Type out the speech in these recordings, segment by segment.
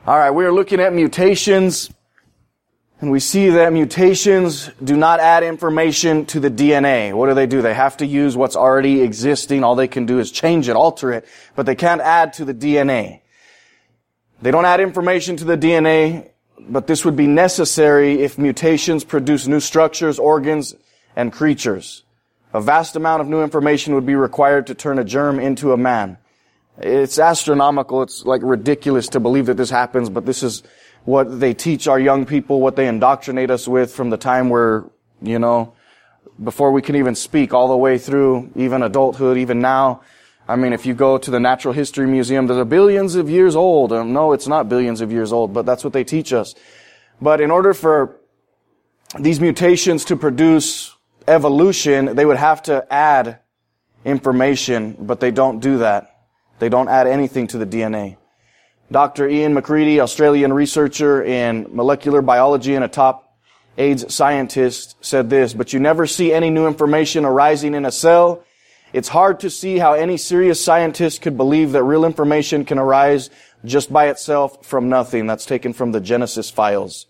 All right, we are looking at mutations, and we see that mutations do not add information to the DNA. What do? They have to use what's already existing. All they can do is change it, alter it, but they can't add to the DNA. They don't add information to the DNA, but this would be necessary if mutations produce new structures, organs, and creatures. A vast amount of new information would be required to turn a germ into a man. It's astronomical. It's like ridiculous to believe that this happens, but this is what they teach our young people, what they indoctrinate us with from the time we're, before we can even speak, all the way through even adulthood, even now. I mean, if you go to the Natural History Museum, they're billions of years old. No, it's not billions of years old, but that's what they teach us. But in order for these mutations to produce evolution, they would have to add information, but they don't do that. They don't add anything to the DNA. Dr. Ian McCready, Australian researcher in molecular biology and a top AIDS scientist, said this, "But you never see any new information arising in a cell. It's hard to see how any serious scientist could believe that real information can arise just by itself from nothing." That's taken from the Genesis files.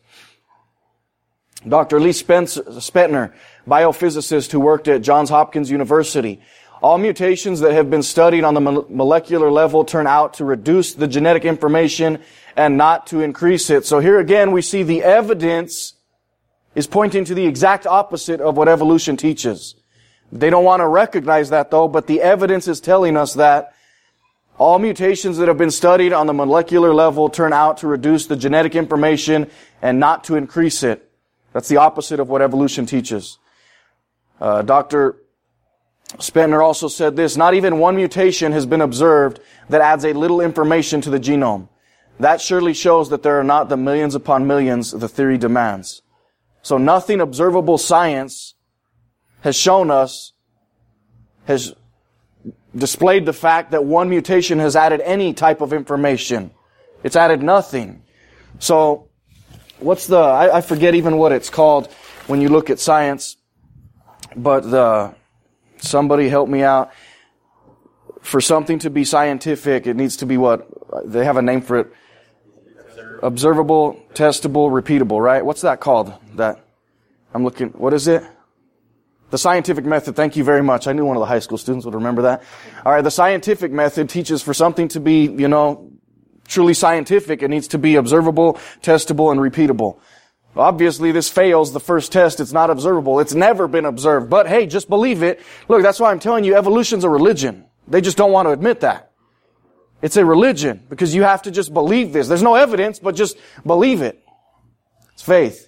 Dr. Lee Spentner, biophysicist who worked at Johns Hopkins University, "All mutations that have been studied on the molecular level turn out to reduce the genetic information and not to increase it." So here again we see the evidence is pointing to the exact opposite of what evolution teaches. They don't want to recognize that though, but the evidence is telling us that all mutations that have been studied on the molecular level turn out to reduce the genetic information and not to increase it. That's the opposite of what evolution teaches. Dr. Spentner also said this, "Not even one mutation has been observed that adds a little information to the genome. That surely shows that there are not the millions upon millions the theory demands." So nothing observable science has shown us, has displayed the fact that one mutation has added any type of information. It's added nothing. So I forget even what it's called when you look at science, but somebody help me out. For something to be scientific, it needs to be what? They have a name for it. Observable, testable, repeatable, right? What's that called? What is it? The scientific method. Thank you very much. I knew one of the high school students would remember that. All right, the scientific method teaches for something to be, truly scientific, it needs to be observable, testable, and repeatable. Obviously, this fails the first test. It's not observable. It's never been observed. But hey, just believe it. Look, that's why I'm telling you, evolution's a religion. They just don't want to admit that. It's a religion because you have to just believe this. There's no evidence, but just believe it. It's faith.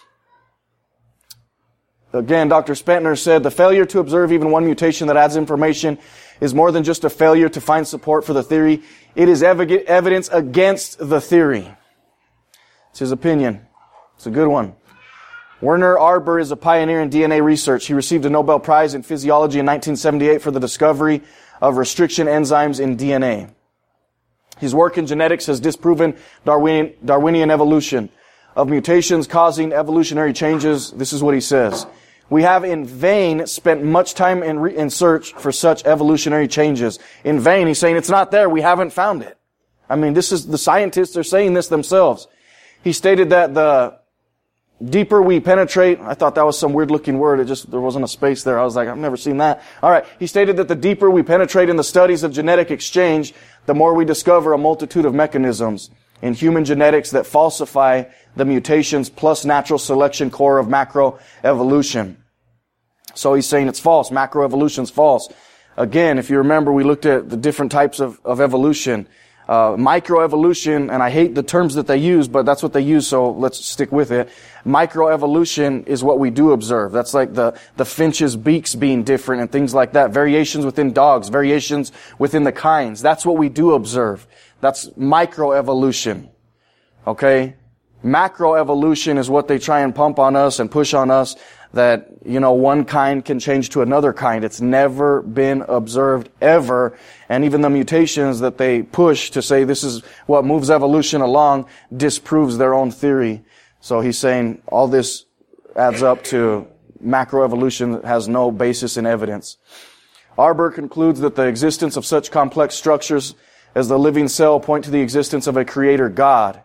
Again, Dr. Spentner said, "The failure to observe even one mutation that adds information is more than just a failure to find support for the theory. It is evidence against the theory." It's his opinion. It's a good one. Werner Arber is a pioneer in DNA research. He received a Nobel Prize in Physiology in 1978 for the discovery of restriction enzymes in DNA. His work in genetics has disproven Darwinian evolution. Of mutations causing evolutionary changes, this is what he says. "We have in vain spent much time in search for such evolutionary changes." In vain, he's saying it's not there. We haven't found it. I mean, the scientists are saying this themselves. He stated that the deeper we penetrate, I thought that was some weird looking word. There wasn't a space there. I was like, I've never seen that. All right. He stated that the deeper we penetrate in the studies of genetic exchange, the more we discover a multitude of mechanisms in human genetics that falsify the mutations plus natural selection core of macroevolution. So he's saying it's false. Macroevolution's false. Again, if you remember, we looked at the different types of evolution. Microevolution, and I hate the terms that they use, but that's what they use, so let's stick with it. Microevolution is what we do observe. That's like the finch's beaks being different and things like that. Variations within dogs, variations within the kinds. That's what we do observe. That's microevolution. Okay? Macroevolution is what they try and pump on us and push on us, that, one kind can change to another kind. It's never been observed ever. And even the mutations that they push to say this is what moves evolution along disproves their own theory. So he's saying all this adds up to macroevolution that has no basis in evidence. Arber concludes that the existence of such complex structures as the living cell point to the existence of a creator God.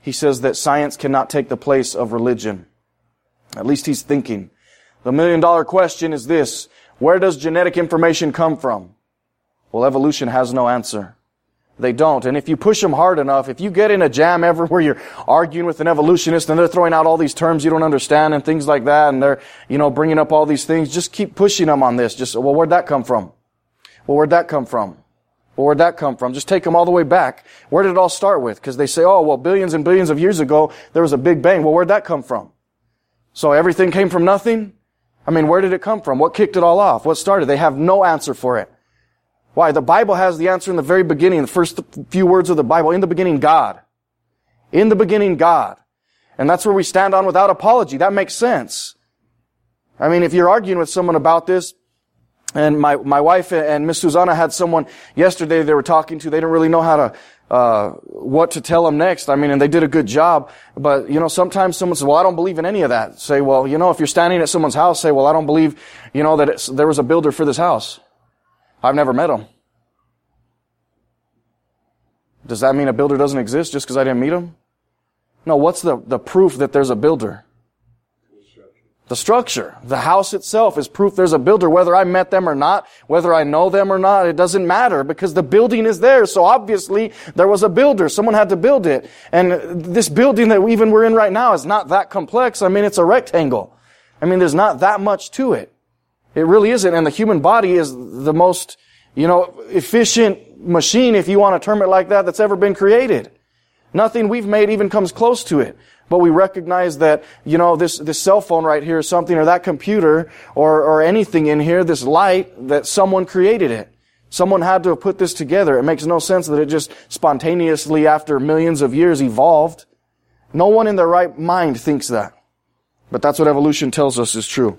he says that science cannot take the place of religion. At least he's thinking. The $1 million question is this: where does genetic information come from? Well, evolution has no answer. They don't. And if you push them hard enough, if you get in a jam ever where you're arguing with an evolutionist and they're throwing out all these terms you don't understand and things like that, and they're, bringing up all these things, just keep pushing them on this. Well, where'd that come from? Well, where'd that come from? Well, where'd that come from? Just take them all the way back. Where did it all start with? Because they say, billions and billions of years ago, there was a big bang. Well, where'd that come from? So everything came from nothing? Where did it come from? What kicked it all off? What started? They have no answer for it. Why? The Bible has the answer in the very beginning, the first few words of the Bible. In the beginning, God. In the beginning, God. And that's where we stand on without apology. That makes sense. If you're arguing with someone about this, and my wife and Miss Susanna had someone yesterday they were talking to, they didn't really know how to, what to tell them next. And they did a good job. But, sometimes someone says, well, I don't believe in any of that. Say, well, if you're standing at someone's house, say, well, I don't believe, that there was a builder for this house. I've never met him. Does that mean a builder doesn't exist just because I didn't meet him? No, what's the proof that there's a builder? The structure. The house itself is proof there's a builder. Whether I met them or not, whether I know them or not, it doesn't matter because the building is there. So obviously there was a builder. Someone had to build it. And this building that even we're in right now is not that complex. It's a rectangle. There's not that much to it. It really isn't. And the human body is the most, efficient machine, if you want to term it like that, that's ever been created. Nothing we've made even comes close to it. But we recognize that, this cell phone right here is something, or that computer, or anything in here, this light, that someone created it. Someone had to have put this together. It makes no sense that it just spontaneously, after millions of years, evolved. No one in their right mind thinks that. But that's what evolution tells us is true.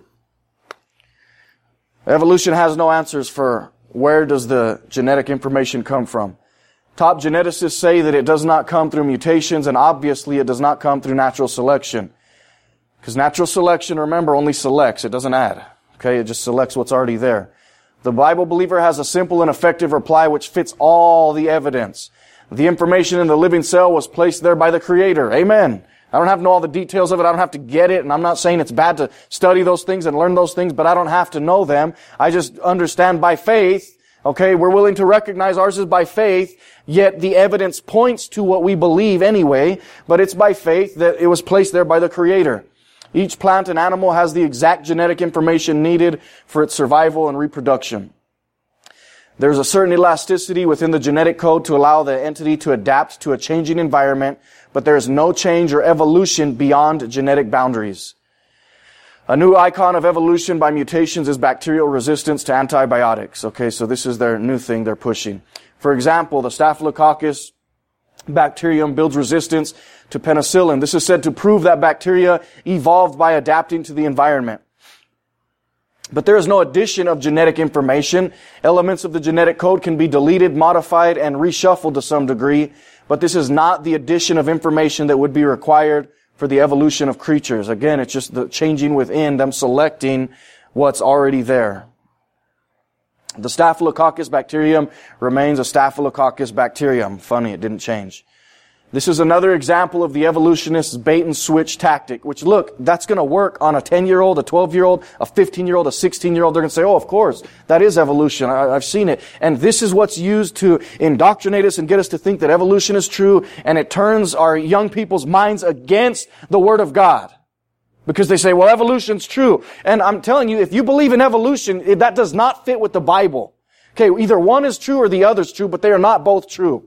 Evolution has no answers for where does the genetic information come from. Top geneticists say that it does not come through mutations, and obviously it does not come through natural selection. Because natural selection, remember, only selects. It doesn't add. Okay, it just selects what's already there. The Bible believer has a simple and effective reply which fits all the evidence. The information in the living cell was placed there by the Creator. Amen. I don't have to know all the details of it. I don't have to get it. And I'm not saying it's bad to study those things and learn those things, but I don't have to know them. I just understand by faith. Okay, we're willing to recognize ours is by faith, yet the evidence points to what we believe anyway, but it's by faith that it was placed there by the Creator. Each plant and animal has the exact genetic information needed for its survival and reproduction. There's a certain elasticity within the genetic code to allow the entity to adapt to a changing environment, but there is no change or evolution beyond genetic boundaries. A new icon of evolution by mutations is bacterial resistance to antibiotics. Okay, so this is their new thing they're pushing. For example, the Staphylococcus bacterium builds resistance to penicillin. This is said to prove that bacteria evolved by adapting to the environment. But there is no addition of genetic information. Elements of the genetic code can be deleted, modified, and reshuffled to some degree, but this is not the addition of information that would be required for the evolution of creatures. Again, it's just the changing within, them selecting what's already there. The Staphylococcus bacterium remains a Staphylococcus bacterium. Funny, it didn't change. This is another example of the evolutionist's bait and switch tactic, which look, that's going to work on a 10-year-old, a 12-year-old, a 15-year-old, a 16-year-old. They're going to say, oh, of course, that is evolution. I've seen it. And this is what's used to indoctrinate us and get us to think that evolution is true, and it turns our young people's minds against the Word of God. Because they say, well, evolution's true. And I'm telling you, if you believe in evolution, that does not fit with the Bible. Okay, either one is true or the other's true, but they are not both true.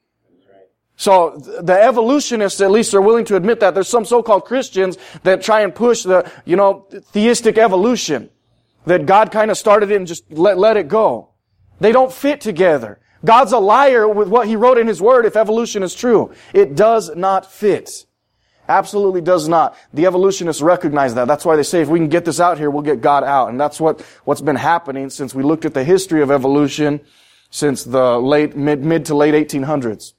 So the evolutionists, at least, are willing to admit that. There's some so-called Christians that try and push the, theistic evolution. That God kind of started it and just let it go. They don't fit together. God's a liar with what He wrote in His Word if evolution is true. It does not fit. Absolutely does not. The evolutionists recognize that. That's why they say if we can get this out here, we'll get God out. And that's what's been happening since we looked at the history of evolution since the mid to late 1800s.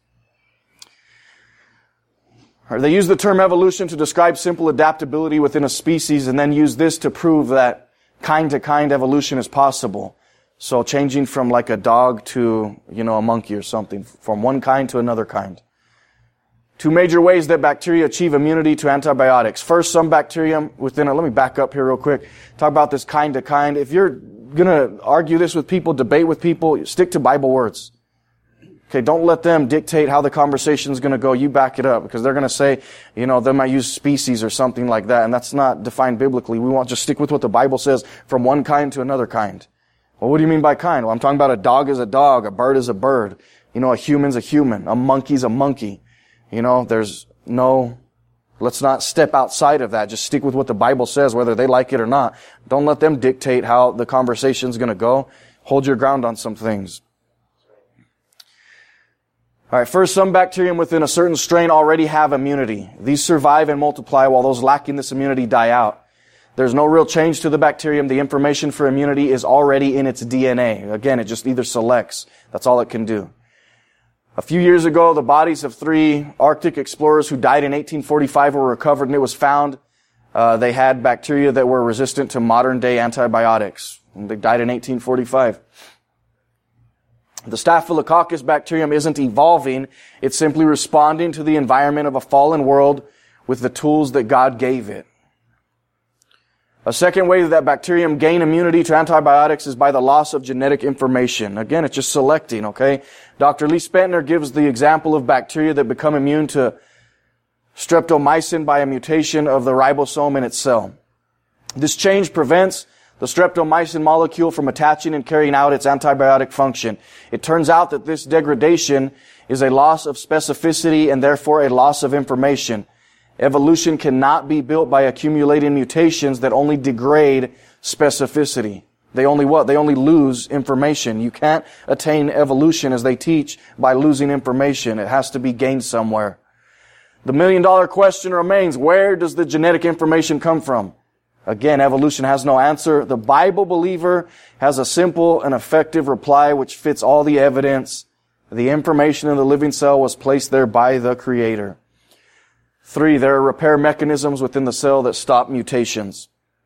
They use the term evolution to describe simple adaptability within a species and then use this to prove that kind-to-kind evolution is possible. So changing from like a dog to, a monkey or something, from one kind to another kind. Two major ways that bacteria achieve immunity to antibiotics. First, some bacterium within it. Let me back up here real quick. Talk about this kind to kind. If you're going to argue this with people, debate with people, stick to Bible words. Okay, don't let them dictate how the conversation is going to go. You back it up, because they're going to say, they might use species or something like that, and that's not defined biblically. We want to just stick with what the Bible says from one kind to another kind. Well, what do you mean by kind? Well, I'm talking about a dog is a dog, a bird is a bird. A human's a human, a monkey's a monkey. Let's not step outside of that. Just stick with what the Bible says, whether they like it or not. Don't let them dictate how the conversation's going to go. Hold your ground on some things. All right, first, some bacterium within a certain strain already have immunity. These survive and multiply while those lacking this immunity die out. There's no real change to the bacterium. The information for immunity is already in its DNA. Again, it just either selects. That's all it can do. A few years ago, the bodies of 3 Arctic explorers who died in 1845 were recovered, and it was found they had bacteria that were resistant to modern-day antibiotics. And they died in 1845. The Staphylococcus bacterium isn't evolving. It's simply responding to the environment of a fallen world with the tools that God gave it. A second way that bacterium gain immunity to antibiotics is by the loss of genetic information. Again, it's just selecting, okay? Dr. Lee Spentner gives the example of bacteria that become immune to streptomycin by a mutation of the ribosome in its cell. This change prevents the streptomycin molecule from attaching and carrying out its antibiotic function. It turns out that this degradation is a loss of specificity and therefore a loss of information. Evolution cannot be built by accumulating mutations that only degrade specificity. They only what? They only lose information. You can't attain evolution, as they teach, by losing information. It has to be gained somewhere. The million-dollar question remains, where does the genetic information come from? Again, evolution has no answer. The Bible believer has a simple and effective reply which fits all the evidence. The information in the living cell was placed there by the Creator. 3, there are repair mechanisms within the cell that stop mutations.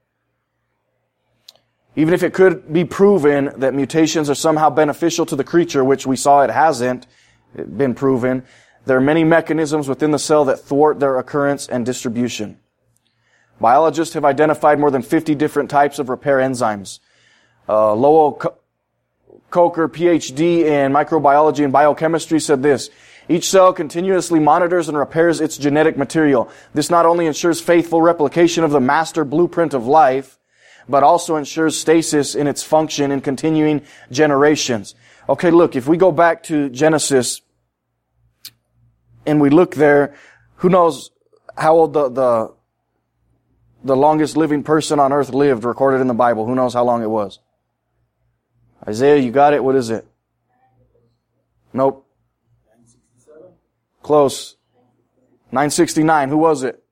Even if it could be proven that mutations are somehow beneficial to the creature, which we saw it hasn't been proven, there are many mechanisms within the cell that thwart their occurrence and distribution. Biologists have identified more than 50 different types of repair enzymes. Lowell Coker, PhD in microbiology and biochemistry, said this: each cell continuously monitors and repairs its genetic material. This not only ensures faithful replication of the master blueprint of life, but also ensures stasis in its function in continuing generations. Okay, look, if we go back to Genesis and we look there, who knows how old the longest living person on earth lived, recorded in the Bible? Who knows how long it was? Isaiah, you got it? What is it? Nope. 967? Close. 969. Who was it?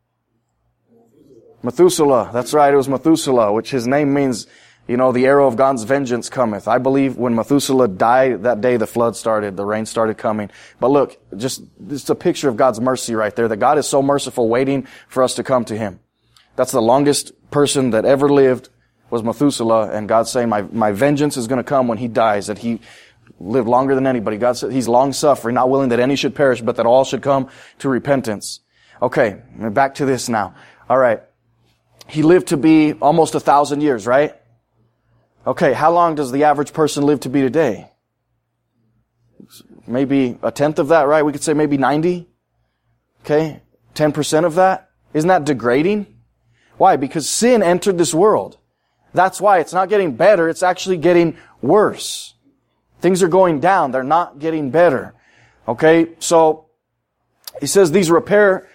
Methuselah. That's right, it was Methuselah, which his name means, the arrow of God's vengeance cometh. I believe when Methuselah died, that day the flood started, the rain started coming. But look, it's a picture of God's mercy right there, that God is so merciful waiting for us to come to Him. That's the longest person that ever lived, was Methuselah, and God's saying, my vengeance is going to come when he dies, that he lived longer than anybody. God said He's long-suffering, not willing that any should perish, but that all should come to repentance. Okay, back to this now. All right. He lived to be almost 1,000 years, right? Okay, how long does the average person live to be today? Maybe a tenth of that, right? We could say maybe 90. Okay, 10% of that. Isn't that degrading? Why? Because sin entered this world. That's why it's not getting better, it's actually getting worse. Things are going down, they're not getting better. Okay, so he says these repair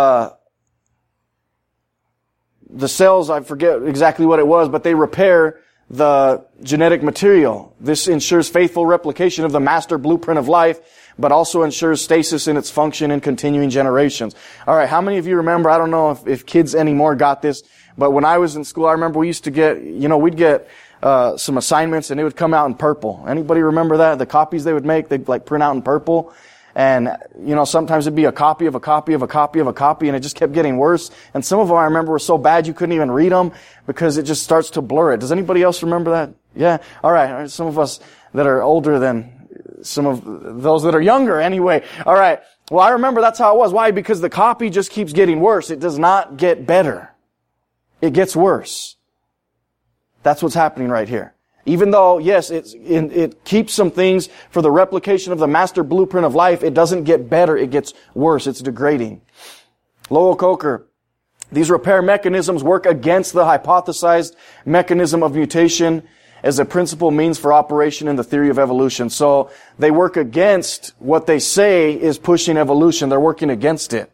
the cells, I forget exactly what it was, but they repair the genetic material. This ensures faithful replication of the master blueprint of life, but also ensures stasis in its function in continuing generations. All right, how many of you remember, I don't know if kids anymore got this, but when I was in school, I remember we used to get, we'd get some assignments and it would come out in purple. Anybody remember that? The copies they would make, they'd print out in purple. And, sometimes it'd be a copy of a copy of a copy of a copy, and it just kept getting worse. And some of them I remember were so bad you couldn't even read them because it just starts to blur it. Does anybody else remember that? Yeah? All right. Some of us that are older than some of those that are younger anyway. All right. Well, I remember that's how it was. Why? Because the copy just keeps getting worse. It does not get better. It gets worse. That's what's happening right here. Even though, yes, it keeps some things for the replication of the master blueprint of life, it doesn't get better. It gets worse. It's degrading. Lowell Coker, these repair mechanisms work against the hypothesized mechanism of mutation as a principal means for operation in the theory of evolution. So they work against what they say is pushing evolution. They're working against it.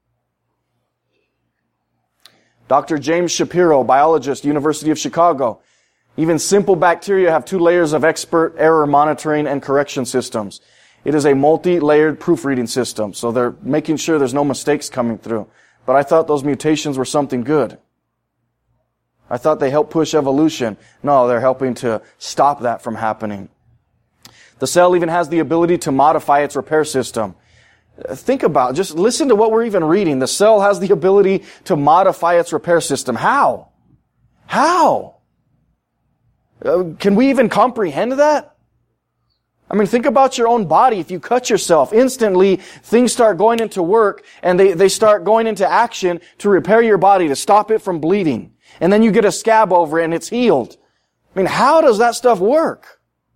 Dr. James Shapiro, biologist, University of Chicago. Even simple bacteria have 2 layers of expert error monitoring and correction systems. It is a multi-layered proofreading system. So they're making sure there's no mistakes coming through. But I thought those mutations were something good. I thought they help push evolution. No, they're helping to stop that from happening. The cell even has the ability to modify its repair system. Think about it. Just listen to what we're even reading. The cell has the ability to modify its repair system. How? How? Can we even comprehend that? I mean, think about your own body. If you cut yourself, instantly things start going into work and they start going into action to repair your body, to stop it from bleeding. And then you get a scab over it and it's healed. I mean, how does that stuff work?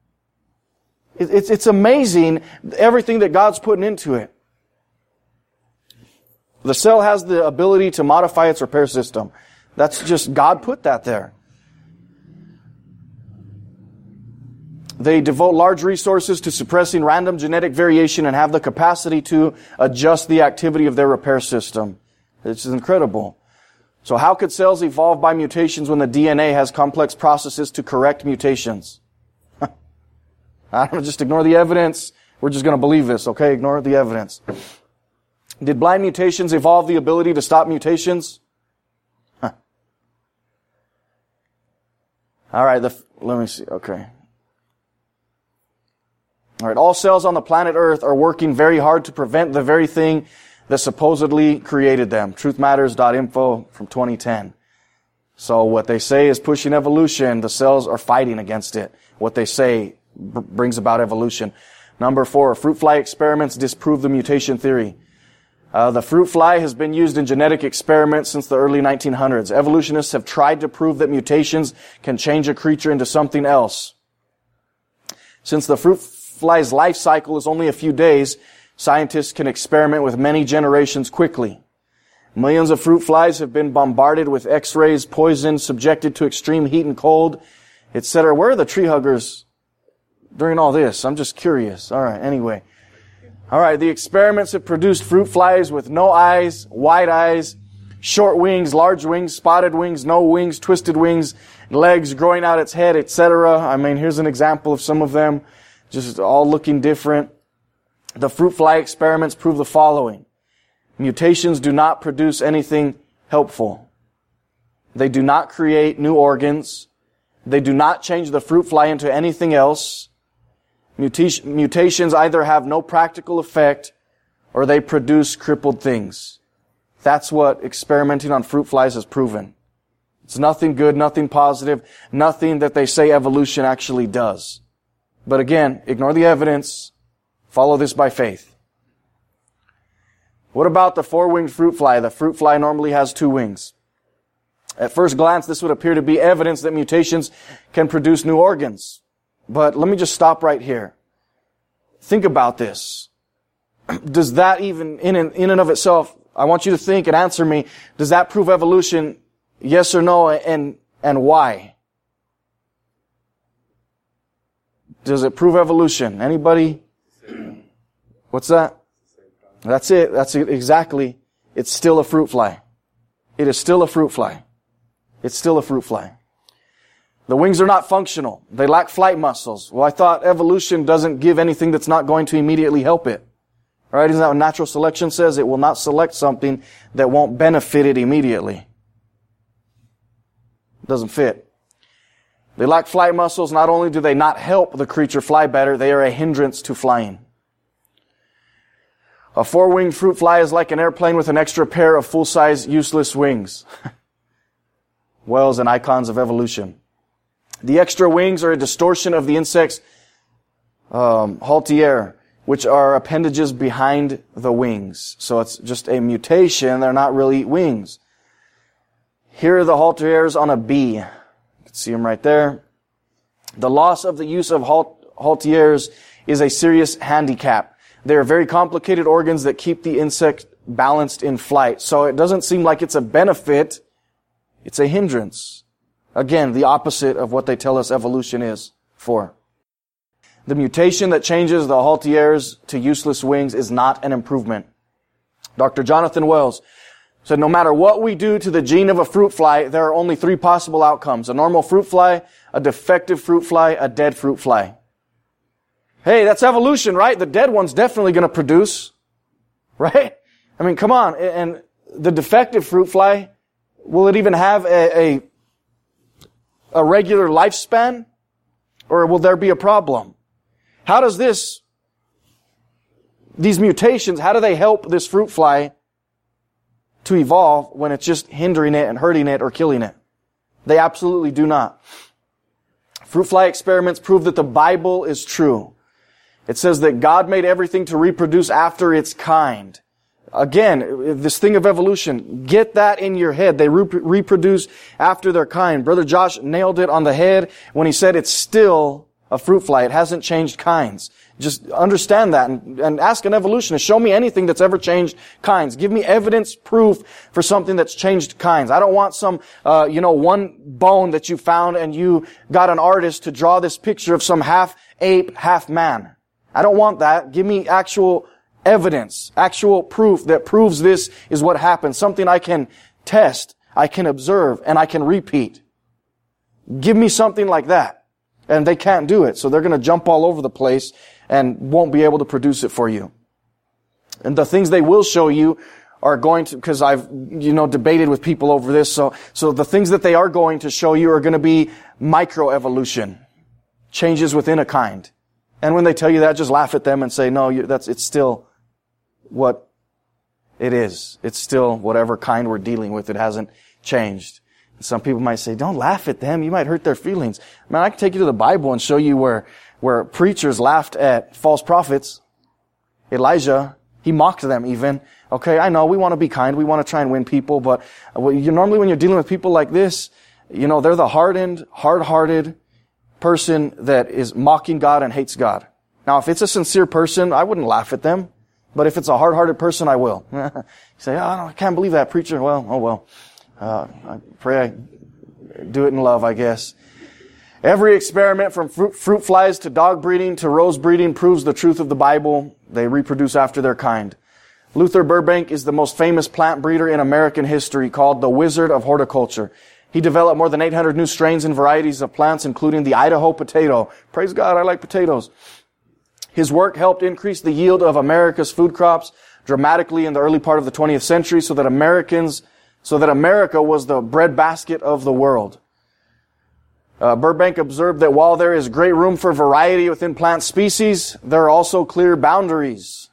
It's amazing everything that God's putting into it. The cell has the ability to modify its repair system. That's just, God put that there. They devote large resources to suppressing random genetic variation and have the capacity to adjust the activity of their repair system. It's incredible. So how could cells evolve by mutations when the DNA has complex processes to correct mutations? I don't know, just ignore the evidence. We're just going to believe this, okay? Ignore the evidence. Did blind mutations evolve the ability to stop mutations? All right, let me see. Okay. All right, all cells on the planet Earth are working very hard to prevent the very thing that supposedly created them. Truthmatters.info from 2010. So what they say is pushing evolution. The cells are fighting against it. What they say brings about evolution. Number 4, fruit fly experiments disprove the mutation theory. The fruit fly has been used in genetic experiments since the early 1900s. Evolutionists have tried to prove that mutations can change a creature into something else. Since the fruit fly's life cycle is only a few days, scientists can experiment with many generations quickly. Millions of fruit flies have been bombarded with X-rays, poisoned, subjected to extreme heat and cold, etc. Where are the tree huggers during all this? I'm just curious. All right, anyway. All right, the experiments have produced fruit flies with no eyes, wide eyes, short wings, large wings, spotted wings, no wings, twisted wings, legs growing out its head, etc. I mean, here's an example of some of them, just all looking different. The fruit fly experiments prove the following. Mutations do not produce anything helpful. They do not create new organs. They do not change the fruit fly into anything else. Mutations either have no practical effect or they produce crippled things. That's what experimenting on fruit flies has proven. It's nothing good, nothing positive, nothing that they say evolution actually does. But again, ignore the evidence. Follow this by faith. What about the 4-winged fruit fly? The fruit fly normally has 2 wings. At first glance, this would appear to be evidence that mutations can produce new organs. But let me just stop right here. Think about this. Does that even, in and of itself, I want you to think and answer me, does that prove evolution? Yes or no, and why? Does it prove evolution? Anybody? What's that? That's it. That's it. Exactly. It's still a fruit fly. It is still a fruit fly. It's still a fruit fly. The wings are not functional. They lack flight muscles. Well, I thought evolution doesn't give anything that's not going to immediately help it. All right? Isn't that what natural selection says? It will not select something that won't benefit it immediately. It doesn't fit. They lack flight muscles. Not only do they not help the creature fly better, they are a hindrance to flying. A 4-winged fruit fly is like an airplane with an extra pair of full-size useless wings. Whales and icons of evolution. The extra wings are a distortion of the insect's haltiere. which are appendages behind the wings. So it's just a mutation. They're not really wings. Here are the halteres on a bee. You can see them right there. The loss of the use of halteres is a serious handicap. They are very complicated organs that keep the insect balanced in flight. So it doesn't seem like it's a benefit. It's a hindrance. Again, the opposite of what they tell us evolution is for. The mutation that changes the halteres to useless wings is not an improvement. Dr. Jonathan Wells said, no matter what we do to the gene of a fruit fly, there are only 3 possible outcomes. A normal fruit fly, a defective fruit fly, a dead fruit fly. Hey, that's evolution, right? The dead one's definitely going to produce, right? I mean, come on. And the defective fruit fly, will it even have a regular lifespan? Or will there be a problem? How does these mutations, how do they help this fruit fly to evolve when it's just hindering it and hurting it or killing it? They absolutely do not. Fruit fly experiments prove that the Bible is true. It says that God made everything to reproduce after its kind. Again, this thing of evolution, get that in your head. They reproduce after their kind. Brother Josh nailed it on the head when he said it's still a fruit fly. It hasn't changed kinds. Just understand that and ask an evolutionist, show me anything that's ever changed kinds. Give me evidence, proof for something that's changed kinds. I don't want some, one bone that you found and you got an artist to draw this picture of some half ape, half man. I don't want that. Give me actual evidence, actual proof that proves this is what happened. Something I can test, I can observe, and I can repeat. Give me something like that. And they can't do it. So they're going to jump all over the place and won't be able to produce it for you. And the things they will show you are going to, because I've, debated with people over this. So the things that they are going to show you are going to be microevolution. Changes within a kind. And when they tell you that, just laugh at them and say, no, it's still what it is. It's still whatever kind we're dealing with. It hasn't changed. Some people might say, don't laugh at them. You might hurt their feelings. Man, I can take you to the Bible and show you where preachers laughed at false prophets. Elijah, he mocked them even. Okay, I know we want to be kind. We want to try and win people. But normally when you're dealing with people like this, they're the hardened, hard-hearted person that is mocking God and hates God. Now, if it's a sincere person, I wouldn't laugh at them. But if it's a hard-hearted person, I will. You say, I can't believe that preacher. Well, oh well. I pray I do it in love, I guess. Every experiment from fruit flies to dog breeding to rose breeding proves the truth of the Bible. They reproduce after their kind. Luther Burbank is the most famous plant breeder in American history, called the Wizard of Horticulture. He developed more than 800 new strains and varieties of plants, including the Idaho potato. Praise God, I like potatoes. His work helped increase the yield of America's food crops dramatically in the early part of the 20th century so that America was the breadbasket of the world. Burbank observed that while there is great room for variety within plant species, there are also clear boundaries.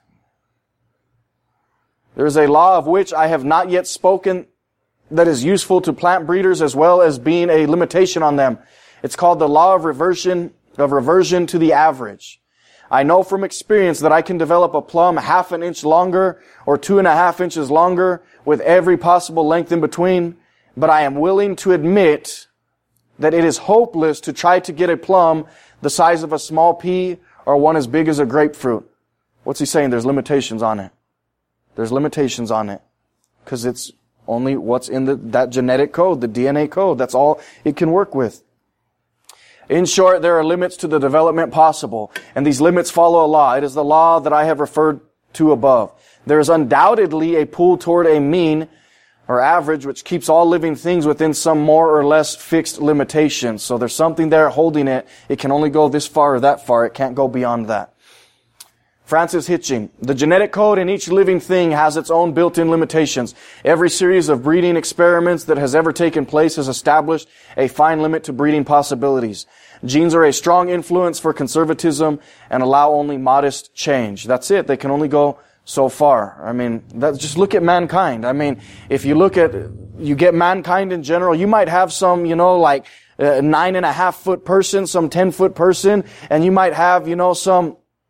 There is a law of which I have not yet spoken that is useful to plant breeders as well as being a limitation on them. It's called the law of reversion to the average. I know from experience that I can develop a plum 1/2 inch longer or 2.5 inches longer with every possible length in between, but I am willing to admit that it is hopeless to try to get a plum the size of a small pea or one as big as a grapefruit. What's he saying? There's limitations on it. There's limitations on it. Because it's only what's in that genetic code, the DNA code. That's all it can work with. In short, there are limits to the development possible, and these limits follow a law. It is the law that I have referred to above. There is undoubtedly a pull toward a mean or average which keeps all living things within some more or less fixed limitations. So there's something there holding it. It can only go this far or that far. It can't go beyond that. Francis Hitching, the genetic code in each living thing has its own built-in limitations. Every series of breeding experiments that has ever taken place has established a fine limit to breeding possibilities. Genes are a strong influence for conservatism and allow only modest change. That's it. They can only go so far. I mean, just look at mankind. I mean, if you get mankind in general, you might have some, like 9.5 foot person, some 10 foot person, and you might have, some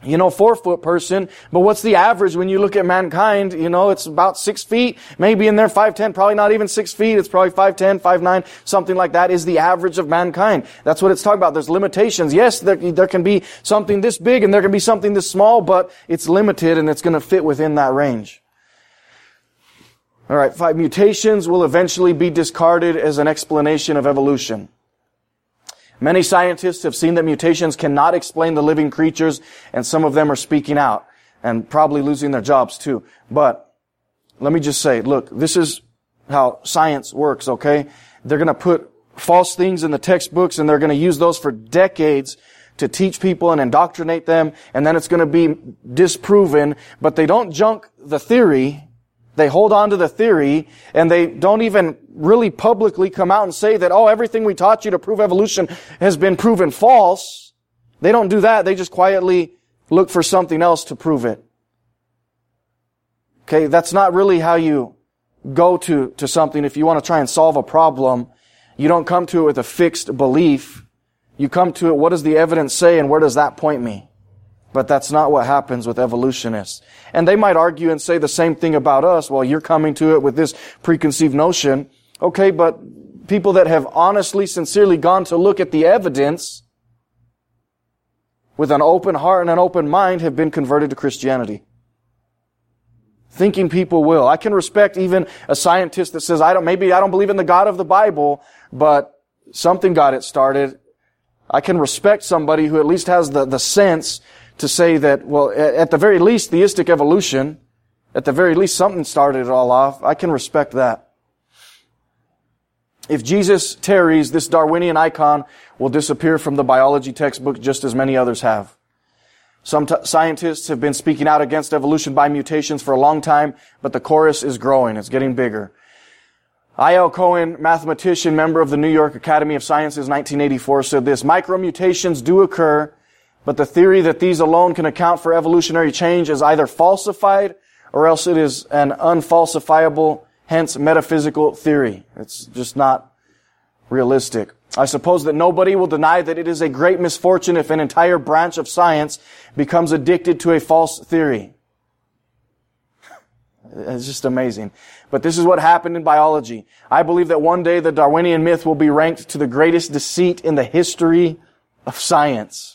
4-foot person, but what's the average when you look at mankind? It's about 6 feet, maybe in there 5'10", probably not even 6 feet. It's probably 5'10", 5'9", something like that is the average of mankind. That's what it's talking about. There's limitations. Yes, there can be something this big and there can be something this small, but it's limited and it's going to fit within that range. All right, 5 mutations will eventually be discarded as an explanation of evolution. Many scientists have seen that mutations cannot explain the living creatures, and some of them are speaking out and probably losing their jobs too. But let me just say, look, this is how science works, okay? They're going to put false things in the textbooks, and they're going to use those for decades to teach people and indoctrinate them, and then it's going to be disproven, but they don't junk the theory. They hold on to the theory, and they don't even really publicly come out and say that, everything we taught you to prove evolution has been proven false. They don't do that. They just quietly look for something else to prove it. Okay, that's not really how you go to something. If you want to try and solve a problem, you don't come to it with a fixed belief. You come to it, what does the evidence say, and where does that point me? But that's not what happens with evolutionists. And they might argue and say the same thing about us. Well, you're coming to it with this preconceived notion. Okay, but people that have honestly, sincerely gone to look at the evidence with an open heart and an open mind have been converted to Christianity. Thinking people will. I can respect even a scientist that says, I don't believe in the God of the Bible, but something got it started. I can respect somebody who at least has the sense to say that, well, at the very least, theistic evolution, at the very least, something started it all off. I can respect that. If Jesus tarries, this Darwinian icon will disappear from the biology textbook just as many others have. Some scientists have been speaking out against evolution by mutations for a long time, but the chorus is growing. It's getting bigger. I.L. Cohen, mathematician, member of the New York Academy of Sciences, 1984, said this: micromutations do occur, but the theory that these alone can account for evolutionary change is either falsified or else it is an unfalsifiable, hence metaphysical theory. It's just not realistic. I suppose that nobody will deny that it is a great misfortune if an entire branch of science becomes addicted to a false theory. It's just amazing. But this is what happened in biology. I believe that one day the Darwinian myth will be ranked to the greatest deceit in the history of science.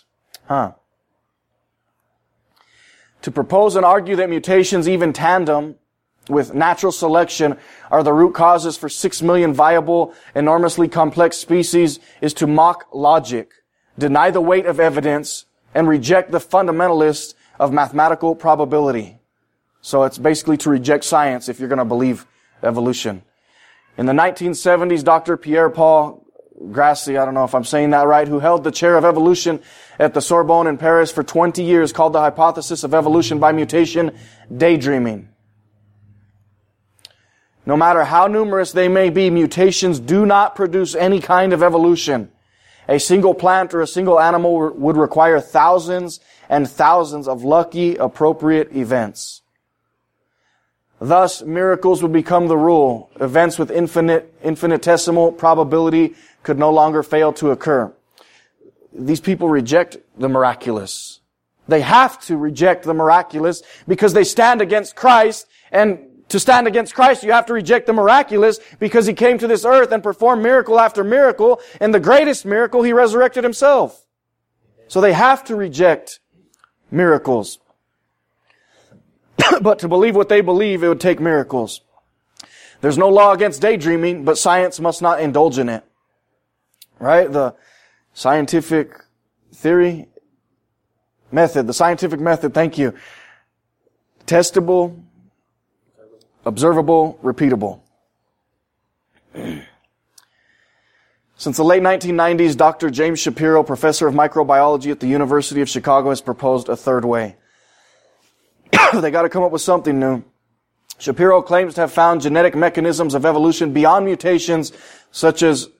To propose and argue that mutations, even tandem with natural selection, are the root causes for 6 million viable, enormously complex species is to mock logic, deny the weight of evidence, and reject the fundamentalists of mathematical probability. So it's basically to reject science if you're going to believe evolution. In the 1970s, Dr. Pierre-Paul Grassi, I don't know if I'm saying that right, who held the chair of evolution at the Sorbonne in Paris for 20 years, called the hypothesis of evolution by mutation daydreaming. No matter how numerous they may be, mutations do not produce any kind of evolution. A single plant or a single animal would require thousands and thousands of lucky, appropriate events. Thus, miracles would become the rule. Events with infinitesimal probability could no longer fail to occur. These people reject the miraculous. They have to reject the miraculous because they stand against Christ, and to stand against Christ, you have to reject the miraculous because He came to this earth and performed miracle after miracle, and the greatest miracle, He resurrected Himself. So they have to reject miracles. But to believe what they believe, it would take miracles. There's no law against daydreaming, but science must not indulge in it. Right? The scientific theory method, the scientific method, thank you. Testable, observable, repeatable. Since the late 1990s, Dr. James Shapiro, professor of microbiology at the University of Chicago, has proposed a third way. They got to come up with something new. Shapiro claims to have found genetic mechanisms of evolution beyond mutations, such as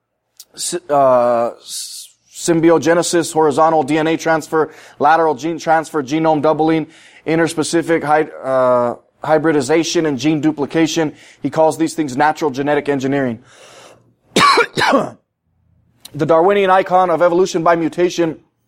symbiogenesis, horizontal DNA transfer, lateral gene transfer, genome doubling, interspecific hybridization, and gene duplication. He calls these things natural genetic engineering. The Darwinian icon of evolution by mutation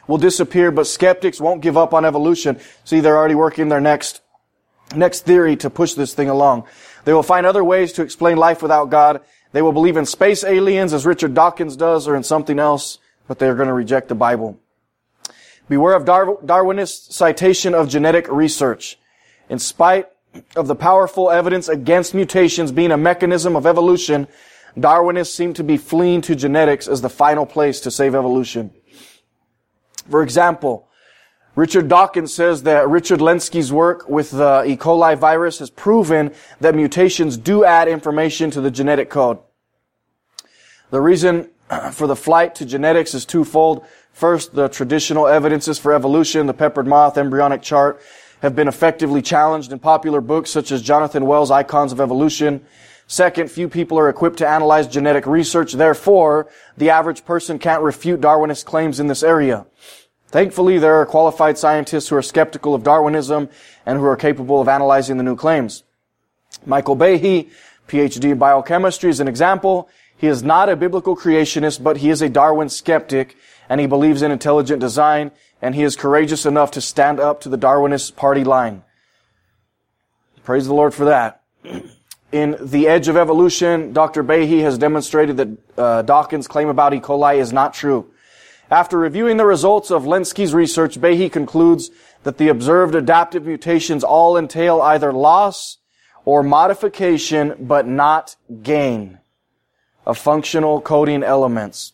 will disappear, but skeptics won't give up on evolution. See, they're already working their next theory to push this thing along. They will find other ways to explain life without God. They will believe in space aliens, as Richard Dawkins does, or in something else, but they're going to reject the Bible. Beware of Darwinist citation of genetic research. In spite of the powerful evidence against mutations being a mechanism of evolution, Darwinists seem to be fleeing to genetics as the final place to save evolution. For example, Richard Dawkins says that Richard Lenski's work with the E. coli virus has proven that mutations do add information to the genetic code. The reason for the flight to genetics is twofold. First, the traditional evidences for evolution, the peppered moth, embryonic chart, have been effectively challenged in popular books such as Jonathan Wells' Icons of Evolution. Second, few people are equipped to analyze genetic research. Therefore, the average person can't refute Darwinist claims in this area. Thankfully, there are qualified scientists who are skeptical of Darwinism and who are capable of analyzing the new claims. Michael Behe, PhD in biochemistry, is an example. He is not a biblical creationist, but he is a Darwin skeptic, and he believes in intelligent design, and he is courageous enough to stand up to the Darwinist party line. Praise the Lord for that. In The Edge of Evolution, Dr. Behe has demonstrated that Dawkins' claim about E. coli is not true. After reviewing the results of Lenski's research, Behe concludes that the observed adaptive mutations all entail either loss or modification, but not gain of functional coding elements.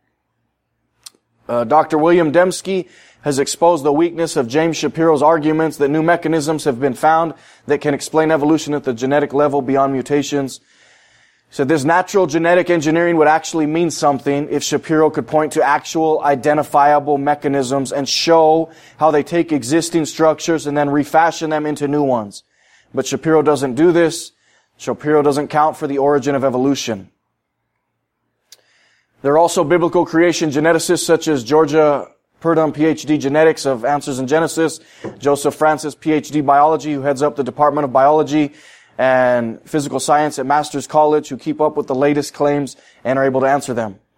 Dr. William Dembski has exposed the weakness of James Shapiro's arguments that new mechanisms have been found that can explain evolution at the genetic level beyond mutations. He said this natural genetic engineering would actually mean something if Shapiro could point to actual identifiable mechanisms and show how they take existing structures and then refashion them into new ones. But Shapiro doesn't do this. Shapiro doesn't count for the origin of evolution. There are also biblical creation geneticists such as Georgia Purdom, PhD genetics of Answers in Genesis, Joseph Francis, PhD biology, who heads up the Department of Biology and Physical Science at Masters College, who keep up with the latest claims and are able to answer them.